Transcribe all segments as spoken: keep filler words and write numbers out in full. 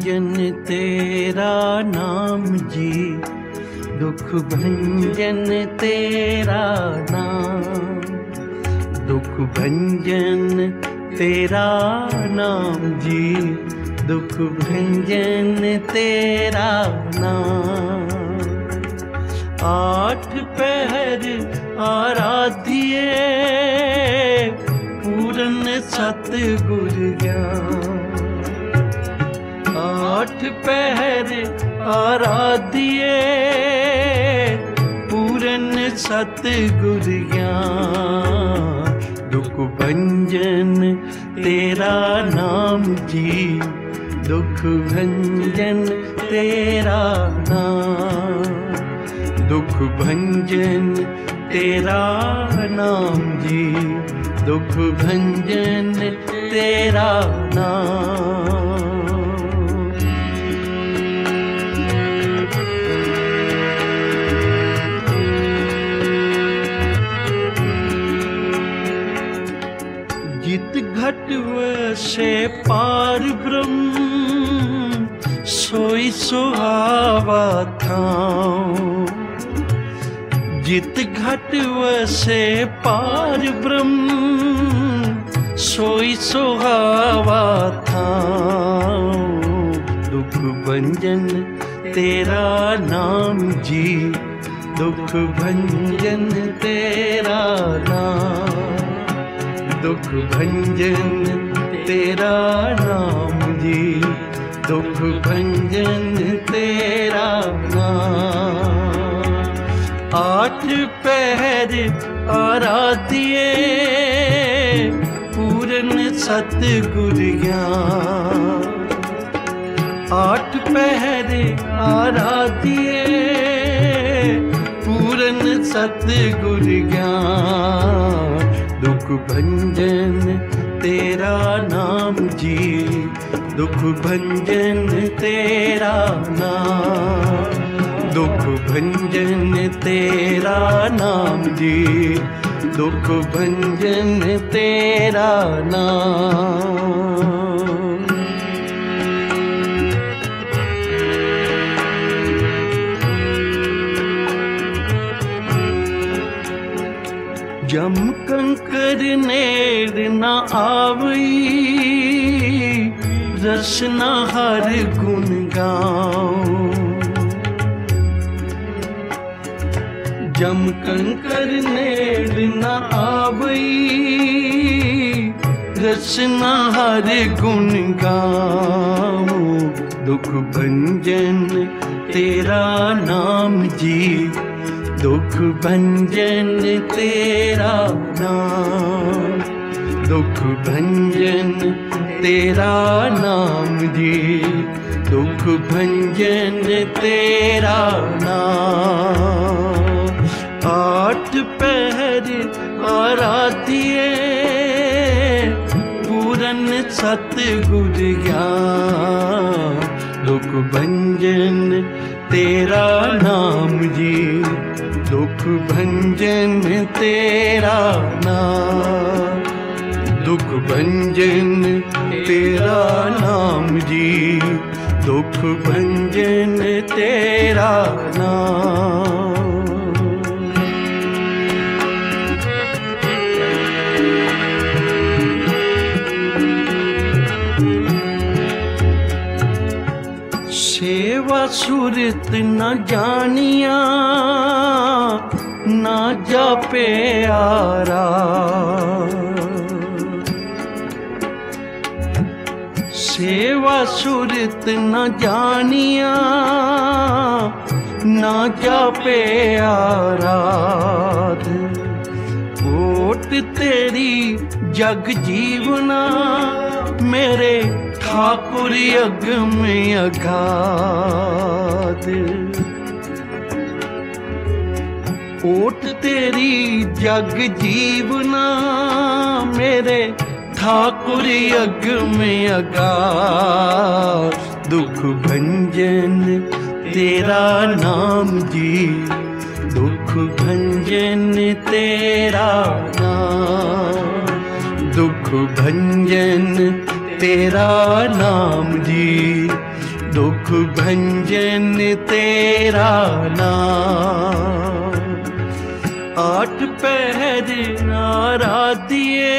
भंजन तेरा नाम जी, दुख भंजन तेरा नाम, दुख भंजन तेरा नाम जी, दुख भंजन तेरा नाम। आठ पहर आराधिए पूर्ण सतगुर ज्ञान, आठ पहर आराधिए पूर्ण सतगुर ज्ञान, दुख भंजन तेरा नाम जी, दुख भंजन तेरा नाम, दुख भंजन तेरा नाम जी, दुख भंजन तेरा नाम। जित घट से पार ब्रह्म, सोई सुहावा थाओ, जित घट से पार ब्रह्म, सोई सुहावा थाओ, दुख भंजन तेरा नाम जी, दुख भंजन तेरा नाम, दुख भंजन तेरा नाम जी, दुख भंजन तेरा नाम। आठ पहर आराधिए पूर्ण सतगुर ज्ञान, आठ पहर आराधिए पूर्ण सतगुर ज्ञान, दुख भंजन तेरा नाम जी, दुख भंजन तेरा नाम, दुख भंजन तेरा नाम जी, दुख भंजन तेरा नाम। जम कंकर नेर न आवई, रसना हर गुण गाऊं, जम कंकर नेर न आवई, रसना हर गुण गाऊं, दुख भंजन तेरा नाम जी, दुख भंजन तेरा नाम, दुख भंजन तेरा नाम जी, दुख भंजन तेरा नाम। आठ पहर आराधिए पूर्ण सतगुर ज्ञान, दुख भंजन तेरा नाम जी, दुख भंजन तेरा नाम, दुख भंजन तेरा नाम जी, दुख भंजन तेरा नाम। सेवा सुरत न जानिया, ना जापे आरा, सेवा सुरत न जानिया, ना जापे आराध, ओट तेरी जग जीवना मेरे ठाकुर अगम अगाध, ओट तेरी जग जीवना मेरे ठाकुर अगम अगाध, दुख भंजन तेरा नाम जी, दुख भंजन तेरा नाम, दुख भंजन तेरा नाम जी, दुख भंजन तेरा नाम। आठ पहर आराधिए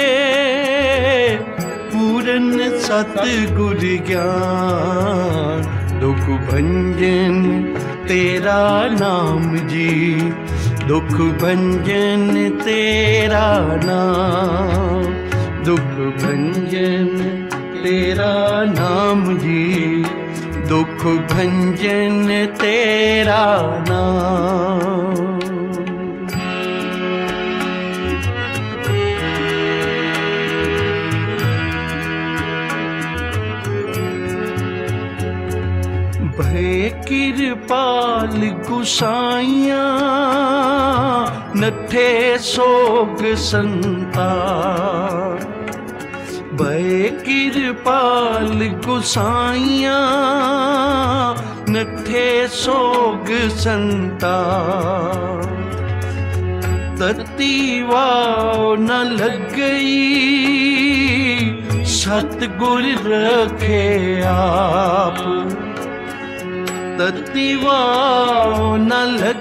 पूर्ण सतगुर ज्ञान। दुख भंजन तेरा नाम जी, दुख भंजन तेरा नाम। दुख भंजन तेरा नाम जी, दुख भंजन तेरा नाम। भय कृपाल गुसाइया नठे सोग संताप। भय कृपाल गुसाइया नठे सोग संताप। तती वाव न लग गई सतगुर रखे आप। तत्वा न लग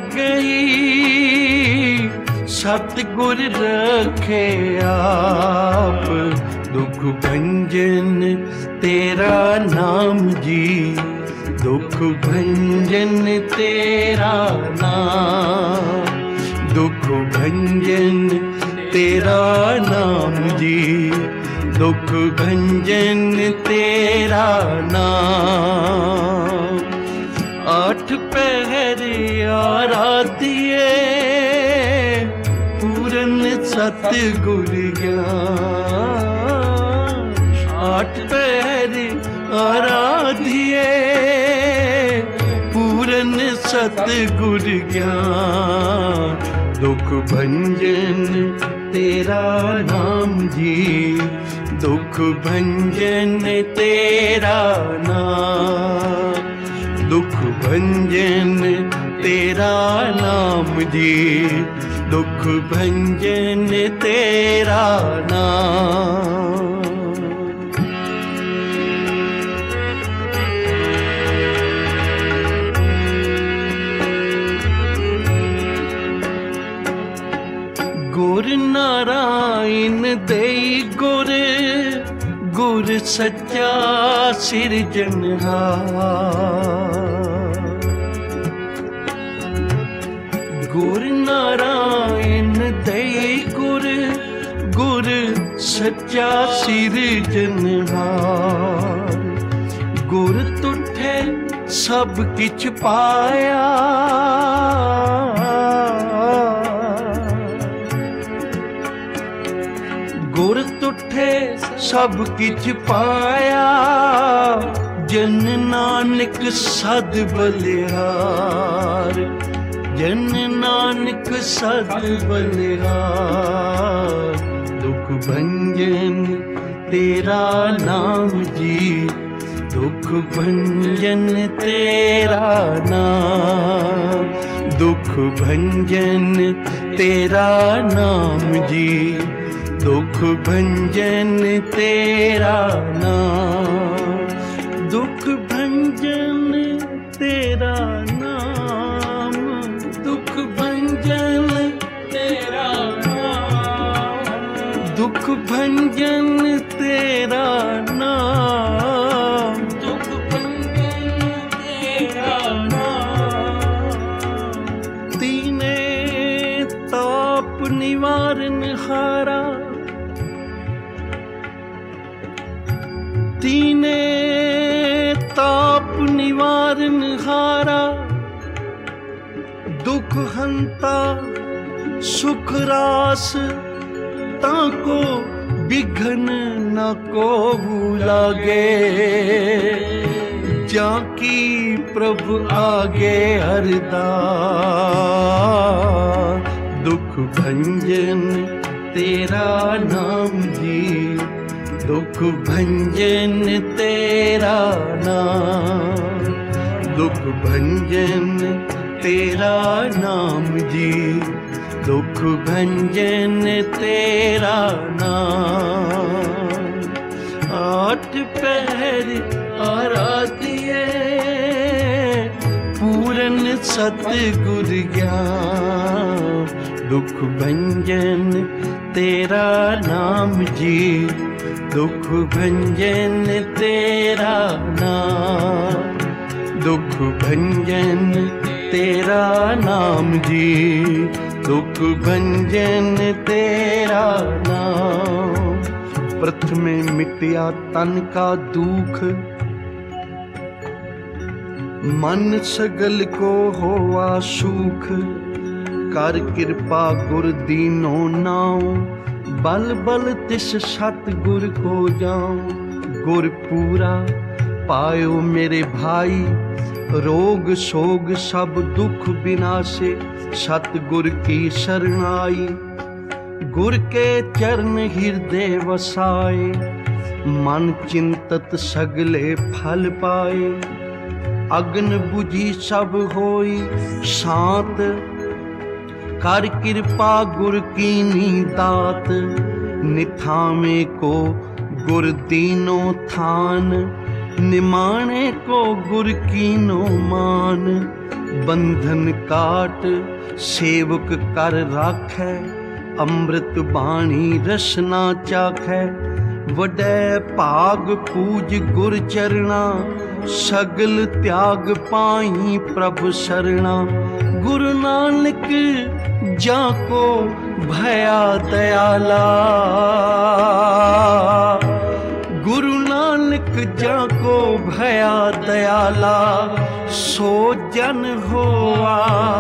गई सतगुर रखे आप। दुख भंजन तेरा नाम जी, दुख भंजन तेरा नाम। दुख भंजन तेरा नाम जी, दुख भंजन तेरा नाम। आठ पहर आराधिए पूर्ण सतगुर ज्ञान। आठ पहर आराधिए पूर्ण सतगुर ज्ञान। दुख भंजन तेरा नाम जी, दुख भंजन तेरा नाम। दुख भंजन तेरा नाम जी, दुख भंजन तेरा नाम। गुर नारायण देई गुर, गुर सच्चा सिरजनहार। गुर नारायण देई गुर, गुर सच्चा सिरजनहार। गुर तुठे सब किछ पाया, गुर तुठे सब किछ पाया। जन नानक सद बलिहार, जन नानक सद बलिहार। दुख भंजन तेरा नाम जी, दुख भंजन तेरा नाम। दुख भंजन तेरा नाम जी, दुख भंजन तेरा नाम। दुख भंजन तेरा नाम, दुख भंजन तेरा नाम। दुख भंजन तेरा नाम, दुख भंजन तेरा नाम। तीने ताप निवारण हारा, तीने ताप निवारण हारा। दुख हंता सुख रास, ताको बिघन न को लागे। जाकी प्रभु आगे अरदास। दुख भंजन तेरा नाम जी, दुख भंजन तेरा नाम। दुख भंजन तेरा नाम जी, दुख भंजन तेरा नाम। आठ पहर आराधिए सतगुर ज्ञान, दुख भंजन तेरा नाम जी, दुख भंजन तेरा नाम, दुख भंजन तेरा नाम जी, दुख भंजन तेरा नाम। प्रथमे मिटया तन का दुख, मन सगल को होवा सुख, कर कृपा गुर दीनो नाओ, बल बल तिस सतगुर को जाऊं। गुर पूरा पायो मेरे भाई, रोग सोग सब दुख विनाशे, सतगुर की शरणाई। गुर के चरण हृदय वसाए, मन चिंतत सगले फल पाए। अग्न बुझी सब होई शांत, कर कृपा गुर कीनी दात। निथामे को गुर दीनो थान, निमाणे को गुर कीनो मान। बंधन काट सेवक कर राखै, अमृत बाणी रसना चाखै। वडै भाग पूज गुर चरणा, सगल त्याग पाई प्रभु शरणा। गुरु नानक जाको भया दयाला, गुरु नानक जाको भया दयाला। सो जन होआ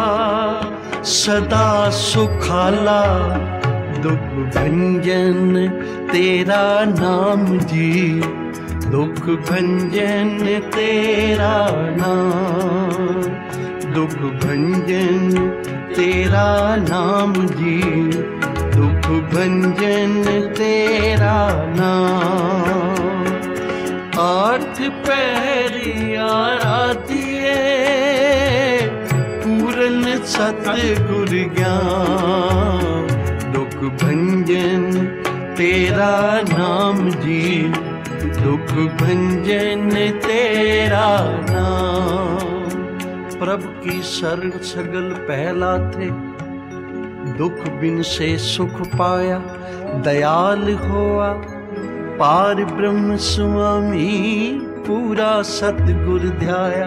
सदा सुखाला, दुख भंजन तेरा नाम जी, दुख भंजन तेरा नाम, दुख भंजन तेरा नाम जी, दुख भंजन तेरा नाम। आठ पहरी आराधिए, पूरन सतगुर ज्ञान। दुख भंजन तेरा नाम जी, दुख भंजन तेरा नाम। प्रभु की शरण सगल पहला थे, दुख बिन से सुख पाया। दयाल होआ पार ब्रह्म स्वामी, पूरा सतगुर ध्याया।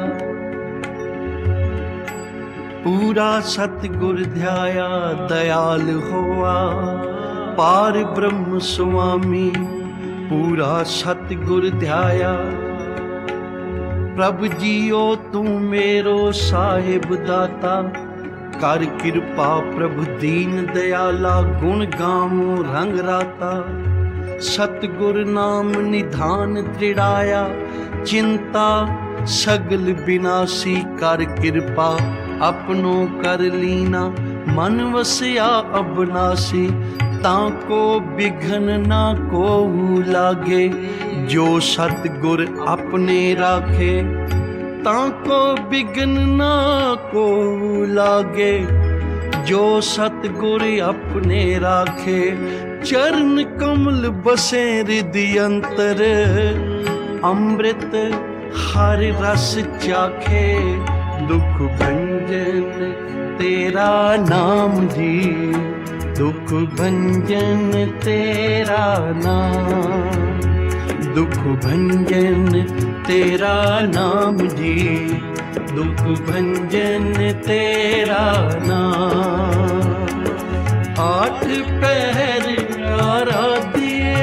पूरा सतगुर ध्याया, दयाल होआ पार ब्रह्म स्वामी, पूरा सतगुर ध्याया। प्रभु जियो तू मेरो साहिब दाता, कर कृपा प्रभु दीन दयाला। गुण गावो रंग राता, सतगुर नाम निधान दृढ़ाया। चिंता सगल विनाशी, कर कृपा अपनो कर लीना। मन वसिया अबनासी, ताको बिघन ना को लागे। जो सतगुर अपने राखे, ताको बिघन ना को लागे। जो सतगुर अपने राखे, चरण कमल बसे हृदय अंतर। अमृत हर रस चाखे, दुख भंजन तेरा नाम जी, दुख भंजन तेरा नाम, दुख भंजन तेरा नाम जी, दुख भंजन तेरा नाम। आठ पहर आराधिए,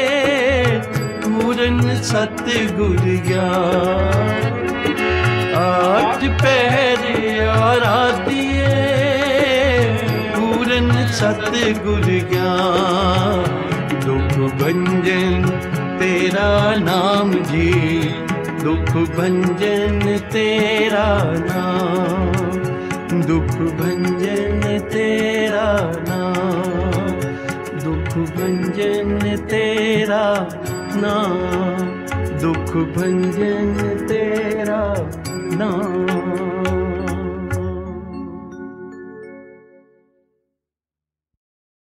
पूरन सतगुर ज्ञान। आठ पहर आराधिए, पूरन सतगुर ज्ञान। दुख भंजन तेरा नाम जी, दुख भंजन तेरा नाम, दुख भंजन तेरा नाम, दुख भंजन तेरा नाम, दुख भंजन तेरा नाम।